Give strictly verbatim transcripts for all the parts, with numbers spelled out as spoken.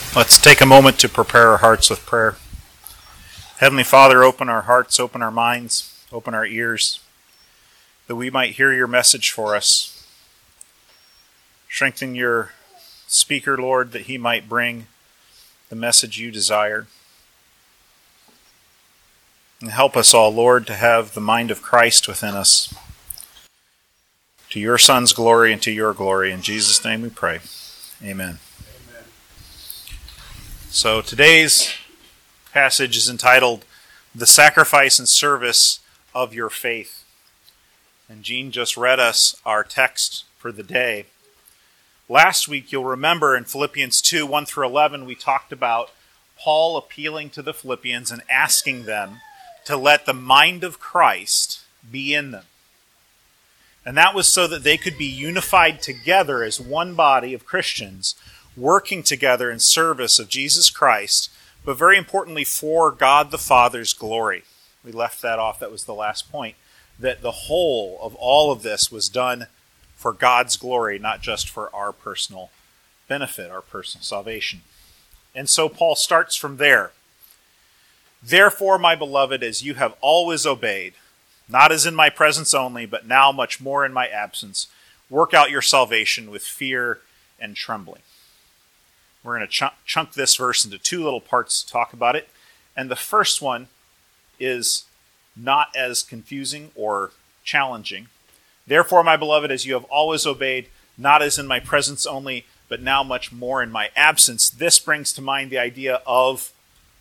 Let's take a moment to prepare our hearts with prayer. Heavenly Father, open our hearts, open our minds, open our ears, that we might hear your message for us. Strengthen your speaker, Lord, that he might bring the message you desire. And help us all, Lord, to have the mind of Christ within us. To your Son's glory and to your glory. In Jesus' name we pray. Amen. So today's passage is entitled, The Sacrifice and Service of Your Faith. And Gene just read us our text for the day. Last week, you'll remember in Philippians two, one through eleven, we talked about Paul appealing to the Philippians and asking them to let the mind of Christ be in them. And that was so that they could be unified together as one body of Christians, working together in service of Jesus Christ, but very importantly for God the Father's glory. We left that off. That was the last point. That the whole of all of this was done for God's glory, not just for our personal benefit, our personal salvation. And so Paul starts from there. Therefore, my beloved, as you have always obeyed, not as in my presence only, but now much more in my absence, work out your salvation with fear and trembling. We're going to ch- chunk this verse into two little parts to talk about it. And the first one is not as confusing or challenging. Therefore, my beloved, as you have always obeyed, not as in my presence only, but now much more in my absence. This brings to mind the idea of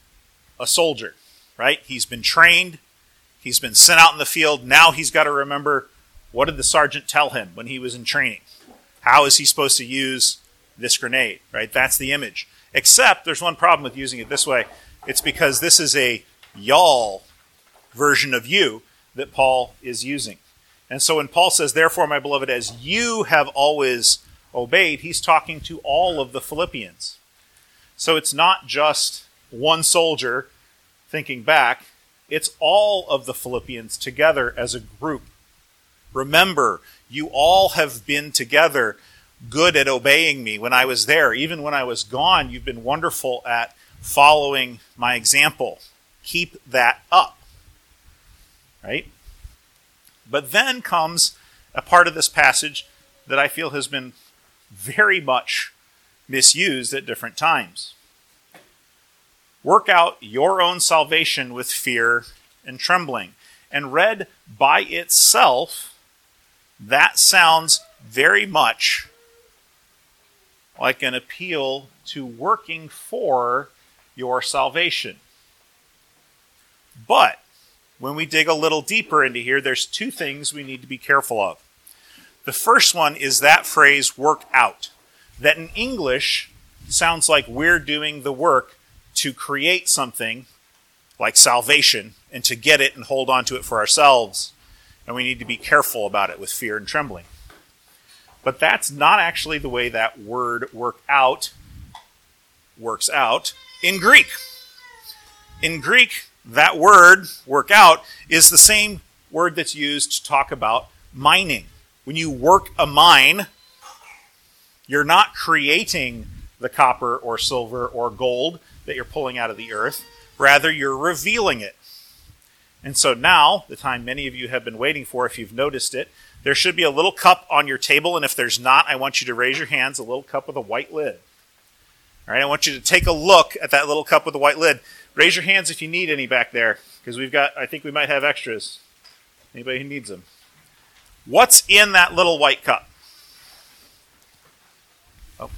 a soldier, right? He's been trained. He's been sent out in the field. Now he's got to remember, what did the sergeant tell him when he was in training? How is he supposed to use this grenade, right? That's the image. Except there's one problem with using it this way. It's because this is a y'all version of you that Paul is using. And so when Paul says, therefore, my beloved, as you have always obeyed, he's talking to all of the Philippians. So it's not just one soldier thinking back. It's all of the Philippians together as a group. Remember, you all have been together good at obeying me when I was there. Even when I was gone, you've been wonderful at following my example. Keep that up. Right? But then comes a part of this passage that I feel has been very much misused at different times. Work out your own salvation with fear and trembling. And read by itself, that sounds very much like an appeal to working for your salvation. But when we dig a little deeper into here, there's two things we need to be careful of. The first one is that phrase, work out. That in English sounds like we're doing the work to create something like salvation and to get it and hold on to it for ourselves. And we need to be careful about it with fear and trembling. But that's not actually the way that word work out works out in Greek. In Greek, that word, work out, is the same word that's used to talk about mining. When you work a mine, you're not creating the copper or silver or gold that you're pulling out of the earth. Rather, you're revealing it. And so now, the time many of you have been waiting for, if you've noticed it, there should be a little cup on your table, and if there's not, I want you to raise your hands, a little cup with a white lid. All right, I want you to take a look at that little cup with the white lid. Raise your hands if you need any back there, because we've got, I think we might have extras. Anybody who needs them. What's in that little white cup? Oh.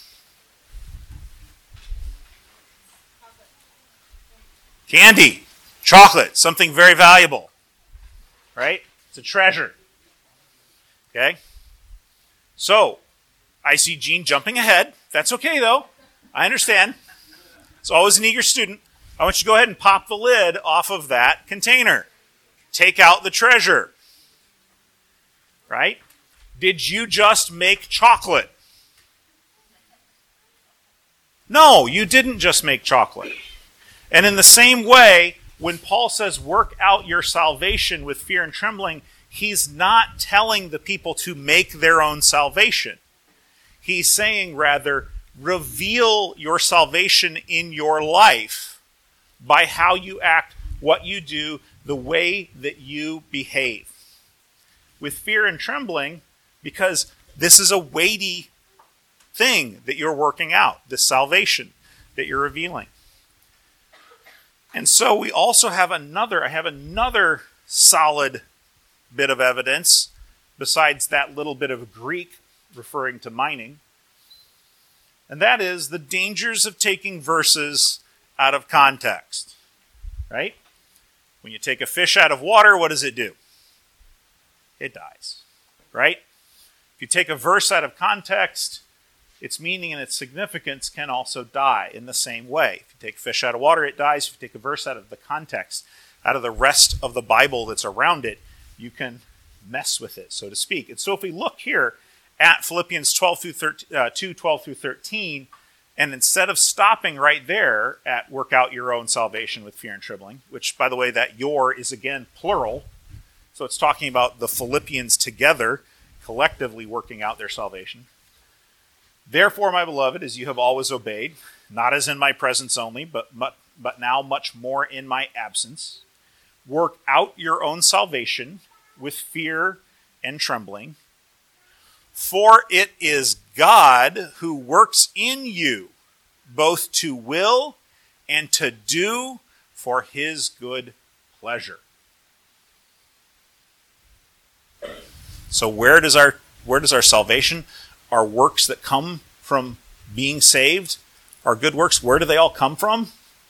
Candy, chocolate, something very valuable, right? It's a treasure. Okay? So, I see Gene jumping ahead. That's okay, though. I understand. It's always an eager student. I want you to go ahead and pop the lid off of that container. Take out the treasure. Right? Did you just make chocolate? No, you didn't just make chocolate. And in the same way, when Paul says work out your salvation with fear and trembling, he's not telling the people to make their own salvation. He's saying, rather, reveal your salvation in your life by how you act, what you do, the way that you behave. With fear and trembling, because this is a weighty thing that you're working out, this salvation that you're revealing. And so we also have another, I have another solid bit of evidence, besides that little bit of Greek referring to mining. And that is the dangers of taking verses out of context. Right? When you take a fish out of water, what does it do? It dies. Right? If you take a verse out of context, its meaning and its significance can also die in the same way. If you take a fish out of water, it dies. If you take a verse out of the context, out of the rest of the Bible that's around it, you can mess with it, so to speak. And so if we look here at Philippians twelve through thirteen, uh, two, twelve through thirteen, and instead of stopping right there at work out your own salvation with fear and trembling, which, by the way, that your is again plural, so it's talking about the Philippians together, collectively working out their salvation. Therefore, my beloved, as you have always obeyed, not as in my presence only, but, but now much more in my absence, work out your own salvation with fear and trembling. For it is God who works in you, both to will and to do for his good pleasure. So where does our where does our salvation, our works that come from being saved, our good works, where do they all come from?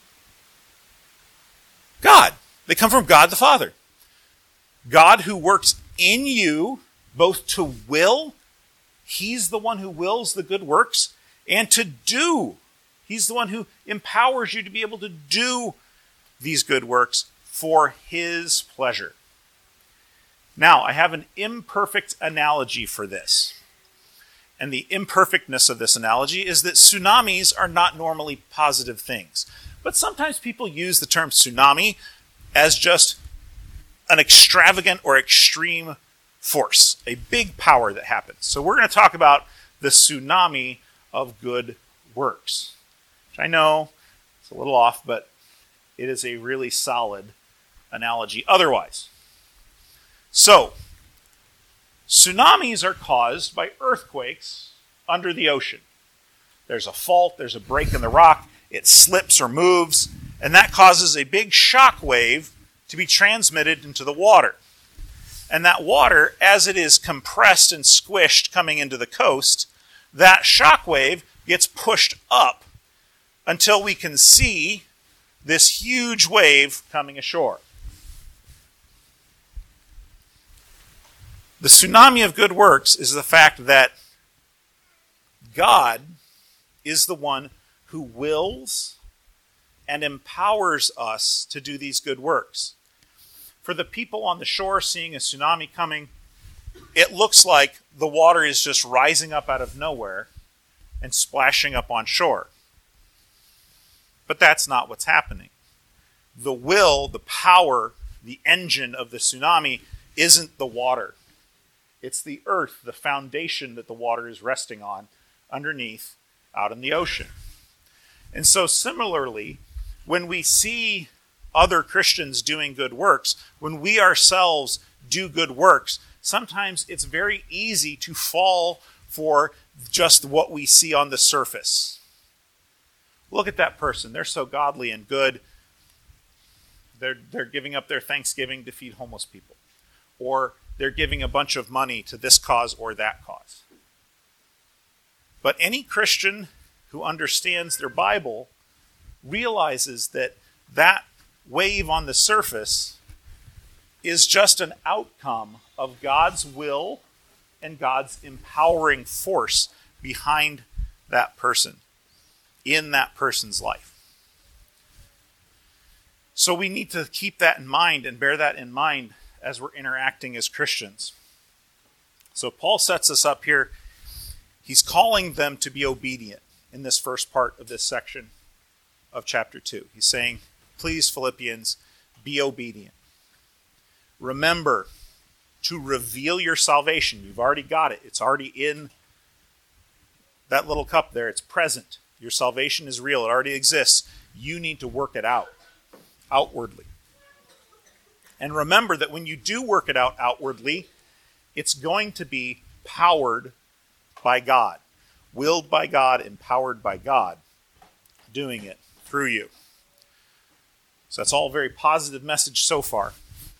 God. They come from God the Father. God who works in you, both to will, he's the one who wills the good works, and to do. He's the one who empowers you to be able to do these good works for his pleasure. Now, I have an imperfect analogy for this. And the imperfectness of this analogy is that tsunamis are not normally positive things. But sometimes people use the term tsunami as just an extravagant or extreme force, a big power that happens. So we're going to talk about the tsunami of good works, which I know it's a little off, but it is a really solid analogy otherwise. So, tsunamis are caused by earthquakes under the ocean. There's a fault, there's a break in the rock, it slips or moves, and that causes a big shock wave to be transmitted into the water. And that water, as it is compressed and squished coming into the coast, that shock wave gets pushed up until we can see this huge wave coming ashore. The tsunami of good works is the fact that God is the one who wills and empowers us to do these good works. For the people on the shore seeing a tsunami coming, it looks like the water is just rising up out of nowhere and splashing up on shore. But that's not what's happening. The will, the power, the engine of the tsunami isn't the water. It's the earth, the foundation that the water is resting on underneath out in the ocean. And so similarly, when we see other Christians doing good works, when we ourselves do good works, sometimes it's very easy to fall for just what we see on the surface. Look at that person. They're so godly and good. They're, they're giving up their Thanksgiving to feed homeless people. Or they're giving a bunch of money to this cause or that cause. But any Christian who understands their Bible realizes that that wave on the surface is just an outcome of God's will and God's empowering force behind that person, in that person's life. So we need to keep that in mind and bear that in mind as we're interacting as Christians. So Paul sets us up here. He's calling them to be obedient in this first part of this section of chapter two. He's saying, please, Philippians, be obedient. Remember to reveal your salvation. You've already got it. It's already in that little cup there, it's present. Your salvation is real. It already exists. You need to work it out outwardly. And remember that when you do work it out outwardly, it's going to be powered by God, willed by God, empowered by God, doing it through you. So that's all a very positive message so far.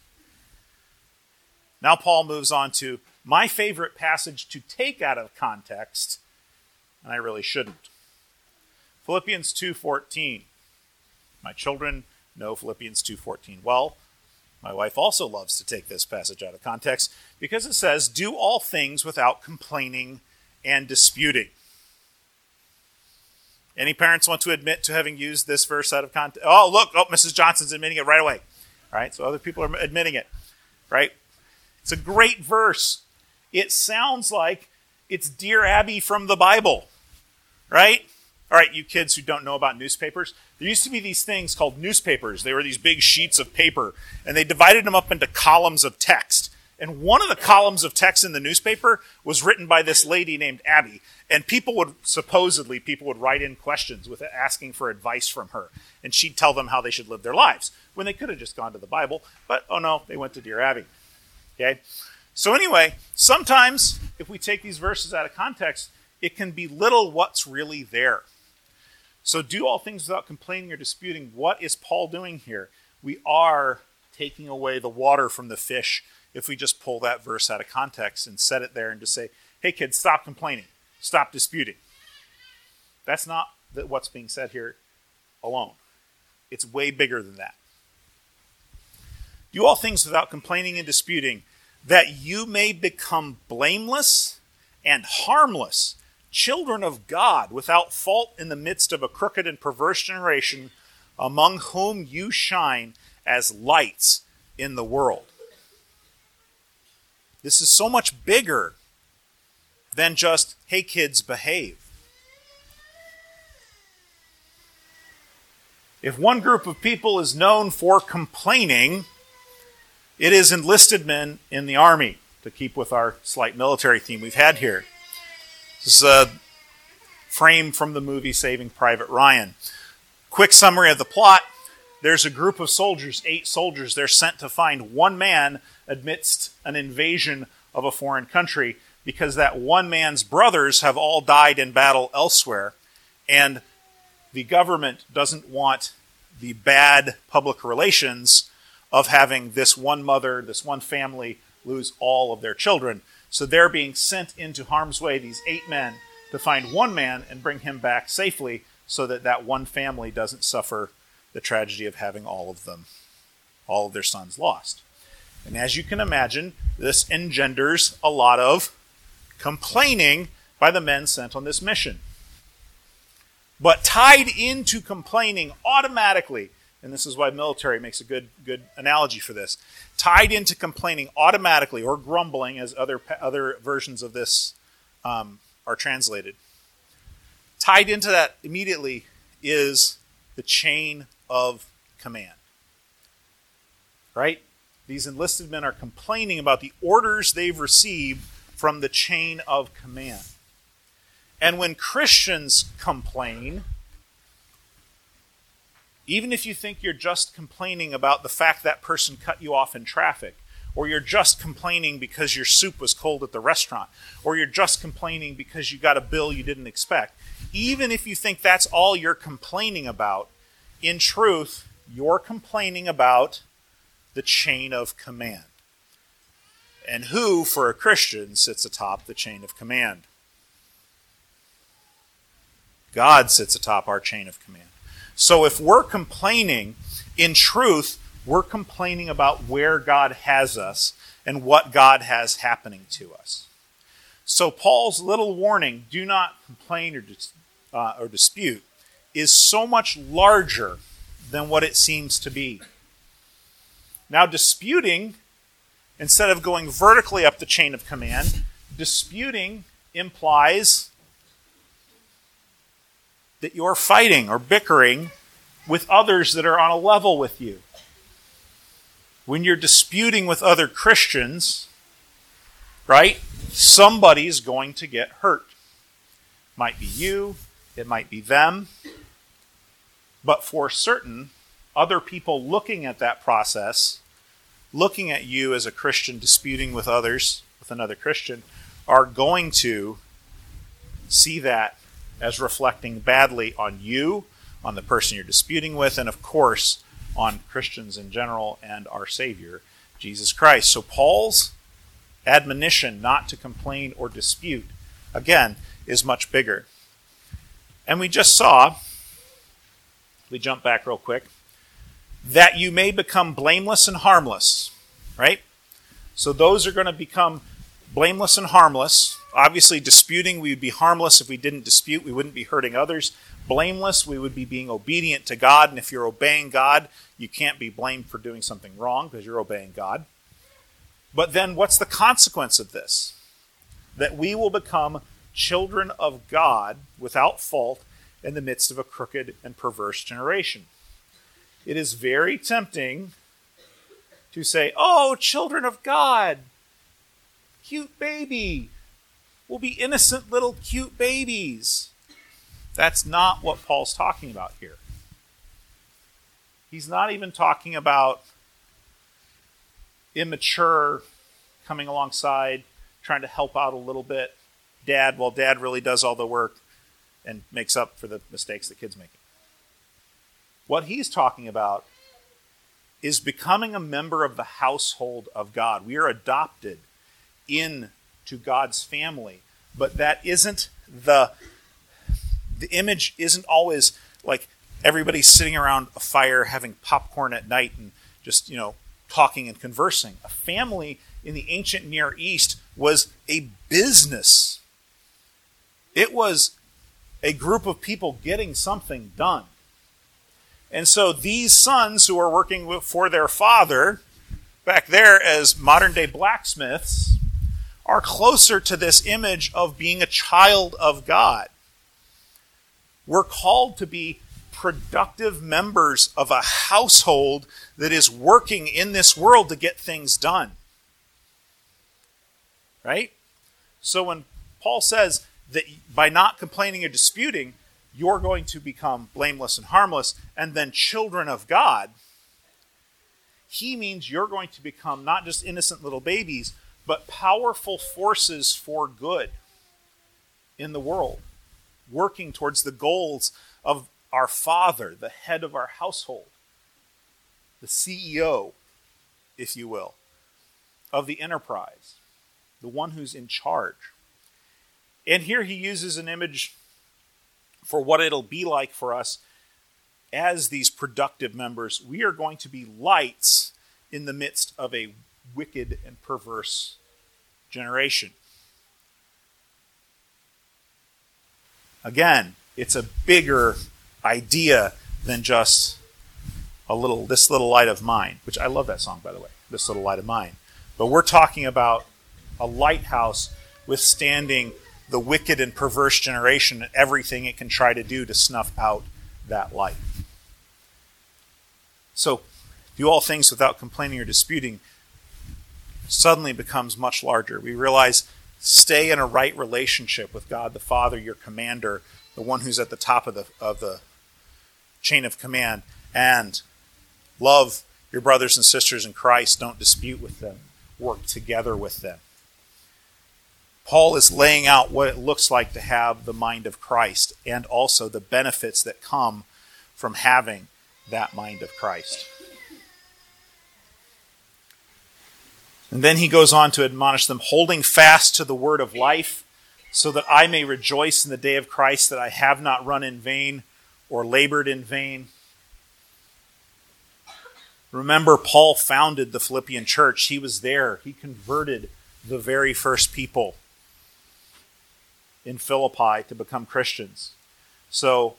Now Paul moves on to my favorite passage to take out of context, and I really shouldn't. Philippians two fourteen. My children know Philippians two fourteen well. My wife also loves to take this passage out of context because it says, do all things without complaining and disputing. Any parents want to admit to having used this verse out of context? Oh, look, oh, Missus Johnson's admitting it right away. All right, so other people are admitting it, right? It's a great verse. It sounds like it's Dear Abby from the Bible, right? All right, you kids who don't know about newspapers, there used to be these things called newspapers. They were these big sheets of paper, and they divided them up into columns of text. And one of the columns of text in the newspaper was written by this lady named Abby. And people would, supposedly, people would write in questions with asking for advice from her. And she'd tell them how they should live their lives, when they could have just gone to the Bible. But, oh no, they went to Dear Abby. Okay? So anyway, sometimes, if we take these verses out of context, it can belittle what's really there. So do all things without complaining or disputing. What is Paul doing here? We are taking away the water from the fish if we just pull that verse out of context and set it there and just say, hey kids, stop complaining. Stop disputing. That's not what's being said here alone. It's way bigger than that. Do all things without complaining and disputing, that you may become blameless and harmless, children of God, without fault in the midst of a crooked and perverse generation, among whom you shine as lights in the world. This is so much bigger than just, hey kids, behave. If one group of people is known for complaining, it is enlisted men in the army, to keep with our slight military theme we've had here. This is a frame from the movie Saving Private Ryan. Quick summary of the plot. There's a group of soldiers, eight soldiers. They're sent to find one man amidst an invasion of a foreign country because that one man's brothers have all died in battle elsewhere. And the government doesn't want the bad public relations of having this one mother, this one family, lose all of their children. So they're being sent into harm's way, these eight men, to find one man and bring him back safely so that that one family doesn't suffer the tragedy of having all of them, all of their sons lost. And as you can imagine, this engenders a lot of complaining by the men sent on this mission. But tied into complaining automatically, and this is why military makes a good good analogy for this, tied into complaining automatically, or grumbling, as other other versions of this um, are translated. Tied into that immediately is the chain of command. Right? These enlisted men are complaining about the orders they've received from the chain of command. And when Christians complain, even if you think you're just complaining about the fact that person cut you off in traffic, or you're just complaining because your soup was cold at the restaurant, or you're just complaining because you got a bill you didn't expect, even if you think that's all you're complaining about, in truth, you're complaining about the chain of command. And who, for a Christian, sits atop the chain of command? God sits atop our chain of command. So if we're complaining, in truth, we're complaining about where God has us and what God has happening to us. So Paul's little warning, do not complain or, dis, uh, or dispute, is so much larger than what it seems to be. Now, disputing, instead of going vertically up the chain of command, disputing implies that you're fighting or bickering with others that are on a level with you. When you're disputing with other Christians, right, somebody's going to get hurt. Might be you, it might be them. But for certain, other people looking at that process, looking at you as a Christian disputing with others, with another Christian, are going to see that as reflecting badly on you, on the person you're disputing with, and of course, on Christians in general and our Savior, Jesus Christ. So Paul's admonition not to complain or dispute, again, is much bigger. And we just saw, we jump back real quick, that you may become blameless and harmless, right? So those are going to become blameless and harmless. Obviously, disputing, we would be harmless if we didn't dispute. We wouldn't be hurting others. Blameless, we would be being obedient to God. And if you're obeying God, you can't be blamed for doing something wrong because you're obeying God. But then what's the consequence of this? That we will become children of God without fault in the midst of a crooked and perverse generation. It is very tempting to say, oh, children of God, cute baby. We'll be innocent little cute babies. That's not what Paul's talking about here. He's not even talking about immature coming alongside, trying to help out a little bit. Dad, well, dad really does all the work and makes up for the mistakes the kid's making. What he's talking about is becoming a member of the household of God. We are adopted into God's family, but that isn't the, the image isn't always like everybody's sitting around a fire having popcorn at night and just, you know, talking and conversing. A family in the ancient Near East was a business. It was a group of people getting something done. And so these sons who are working for their father back there as modern-day blacksmiths are closer to this image of being a child of God. We're called to be productive members of a household that is working in this world to get things done. Right? So when Paul says that by not complaining or disputing, you're going to become blameless and harmless, and then children of God, he means you're going to become not just innocent little babies, but powerful forces for good in the world, working towards the goals of our Father, the head of our household, the C E O, if you will, of the enterprise, the one who's in charge. And here he uses an image for what it'll be like for us as these productive members. We are going to be lights in the midst of a wicked and perverse generation. Again, it's a bigger idea than just a little, this little light of mine, which I love that song, by the way, This Little Light of Mine. But we're talking about a lighthouse withstanding the wicked and perverse generation and everything it can try to do to snuff out that light. So, do all things without complaining or disputing suddenly becomes much larger. We realize stay in a right relationship with God the Father, your commander, the one who's at the top of the of the chain of command, and love your brothers and sisters in Christ. Don't dispute with them. Work together with them. Paul is laying out what it looks like to have the mind of Christ and also the benefits that come from having that mind of Christ. And then he goes on to admonish them, holding fast to the word of life, so that I may rejoice in the day of Christ, that I have not run in vain or labored in vain. Remember, Paul founded the Philippian church. He was there. He converted the very first people in Philippi to become Christians. So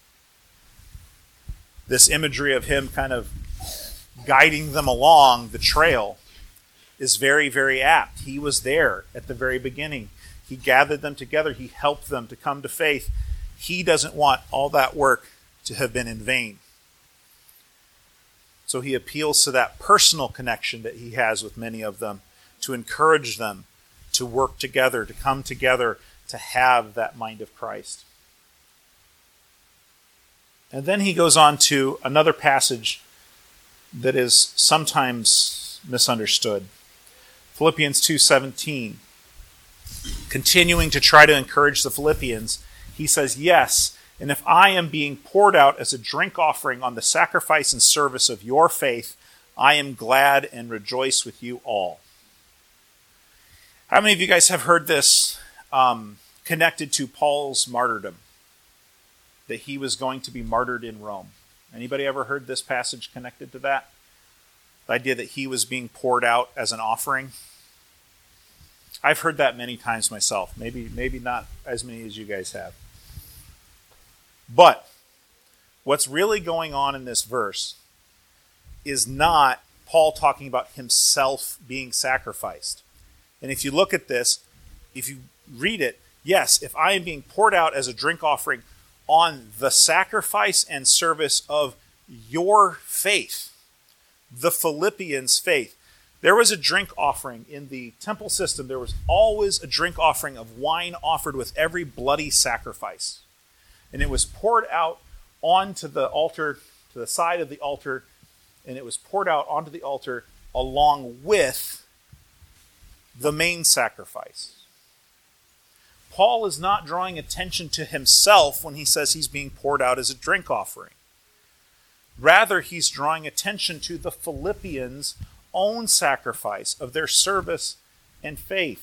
this imagery of him kind of guiding them along the trail is very, very apt. He was there at the very beginning. He gathered them together. He helped them to come to faith. He doesn't want all that work to have been in vain. So he appeals to that personal connection that he has with many of them to encourage them to work together, to come together, to have that mind of Christ. And then he goes on to another passage that is sometimes misunderstood. Philippians two seventeen. Continuing to try to encourage the Philippians, he says, yes, and if I am being poured out as a drink offering on the sacrifice and service of your faith, I am glad and rejoice with you all. How many of you guys have heard this um, connected to Paul's martyrdom? That he was going to be martyred in Rome. Anybody ever heard this passage connected to that? The idea that he was being poured out as an offering? I've heard that many times myself. Maybe, maybe not as many as you guys have. But what's really going on in this verse is not Paul talking about himself being sacrificed. And if you look at this, if you read it, yes, if I am being poured out as a drink offering on the sacrifice and service of your faith, the Philippians' faith. There was a drink offering in the temple system. There was always a drink offering of wine offered with every bloody sacrifice. And it was poured out onto the altar, to the side of the altar, and it was poured out onto the altar along with the main sacrifice. Paul is not drawing attention to himself when he says he's being poured out as a drink offering. Rather, he's drawing attention to the Philippians' own sacrifice of their service and faith.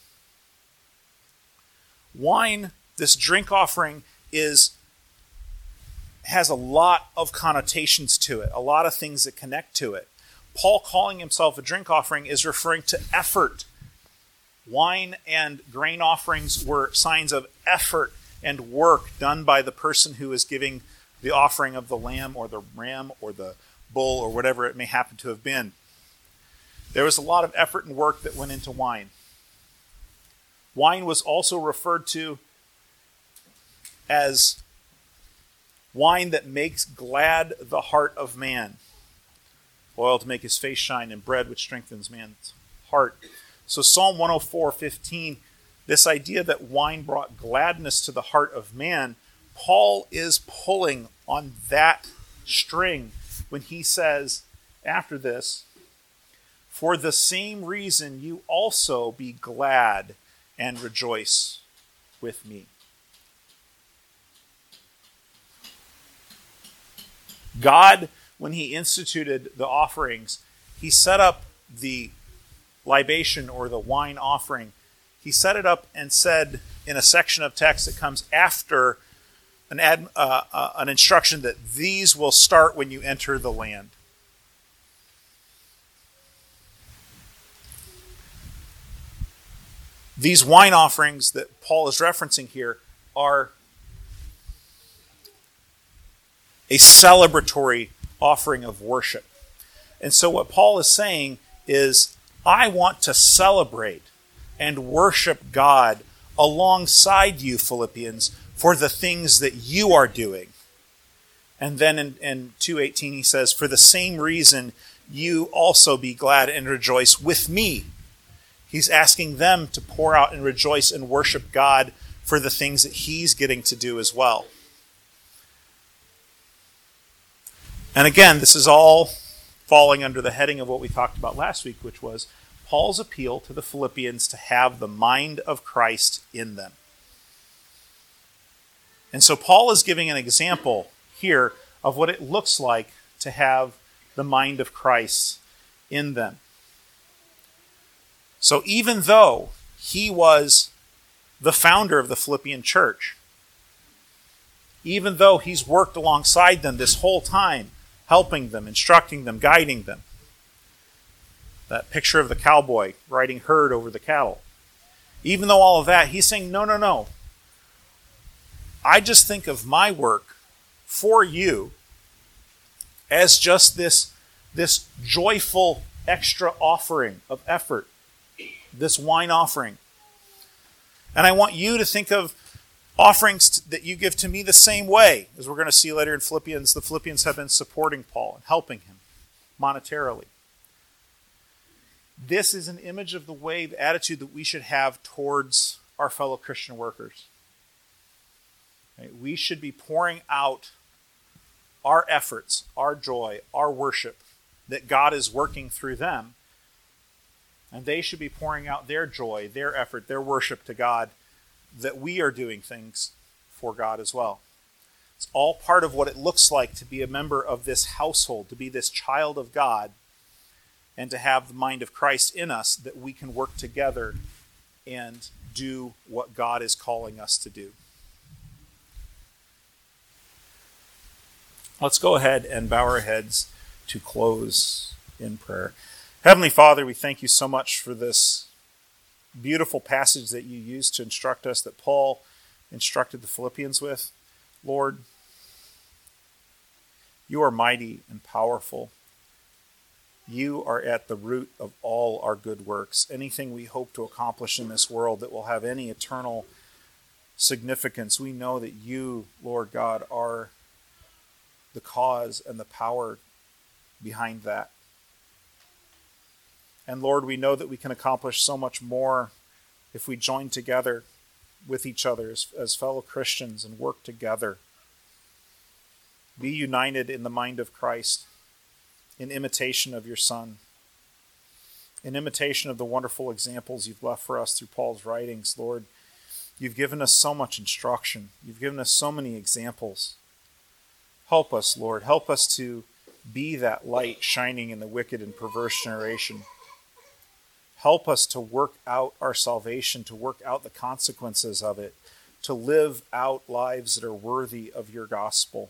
Wine, this drink offering, is has a lot of connotations to it, a lot of things that connect to it. Paul calling himself a drink offering is referring to effort. Wine and grain offerings were signs of effort and work done by the person who is giving the offering of the lamb or the ram or the bull or whatever it may happen to have been. There was a lot of effort and work that went into wine. Wine was also referred to as wine that makes glad the heart of man. Oil to make his face shine, and bread which strengthens man's heart. So Psalm one oh four fifteen, this idea that wine brought gladness to the heart of man, Paul is pulling on that string when he says after this, for the same reason you also be glad and rejoice with me. God, when he instituted the offerings, he set up the libation or the wine offering. He set it up and said in a section of text that comes after an, ad, uh, uh, an instruction that these will start when you enter the land. These wine offerings that Paul is referencing here are a celebratory offering of worship. And so what Paul is saying is, I want to celebrate and worship God alongside you, Philippians, for the things that you are doing. And then in, in two eighteen he says, for the same reason you also be glad and rejoice with me. He's asking them to pour out and rejoice and worship God for the things that he's getting to do as well. And again, this is all falling under the heading of what we talked about last week, which was Paul's appeal to the Philippians to have the mind of Christ in them. And so Paul is giving an example here of what it looks like to have the mind of Christ in them. So even though he was the founder of the Philippian church, even though he's worked alongside them this whole time, helping them, instructing them, guiding them. That picture of the cowboy riding herd over the cattle. Even though all of that, he's saying, no, no, no. I just think of my work for you as just this, this joyful extra offering of effort, this wine offering. And I want you to think of offerings that you give to me the same way. As we're going to see later in Philippians, the Philippians have been supporting Paul and helping him monetarily. This is an image of the way, the attitude that we should have towards our fellow Christian workers. Right? We should be pouring out our efforts, our joy, our worship, that God is working through them. And they should be pouring out their joy, their effort, their worship to God, that we are doing things for God as well. It's all part of what it looks like to be a member of this household, to be this child of God, and to have the mind of Christ in us, that we can work together and do what God is calling us to do. Let's go ahead and bow our heads to close in prayer. Heavenly Father, we thank you so much for this beautiful passage that you used to instruct us, that Paul instructed the Philippians with. Lord, you are mighty and powerful. You are at the root of all our good works. Anything we hope to accomplish in this world that will have any eternal significance, we know that you, Lord God, are the cause and the power behind that. And Lord, we know that we can accomplish so much more if we join together with each other as, as fellow Christians and work together. Be united in the mind of Christ, in imitation of your Son, in imitation of the wonderful examples you've left for us through Paul's writings. Lord, you've given us so much instruction. You've given us so many examples. Help us, Lord. Help us to be that light shining in the wicked and perverse generation. Help us to work out our salvation, to work out the consequences of it, to live out lives that are worthy of your gospel.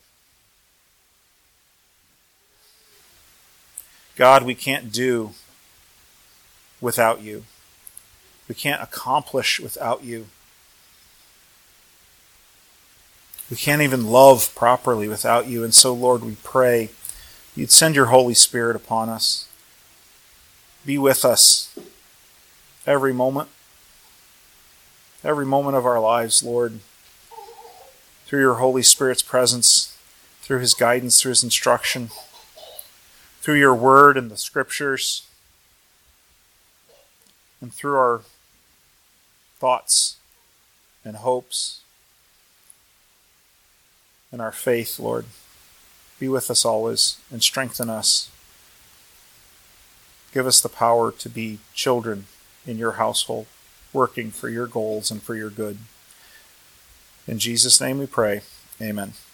God, we can't do without you. We can't accomplish without you. We can't even love properly without you. And so, Lord, we pray you'd send your Holy Spirit upon us. Be with us every moment, every moment of our lives, Lord, through your Holy Spirit's presence, through his guidance, through his instruction, through your word and the scriptures, and through our thoughts and hopes and our faith, Lord. Be with us always and strengthen us. Give us the power to be children in your household, working for your goals and for your good. In Jesus' name we pray. Amen.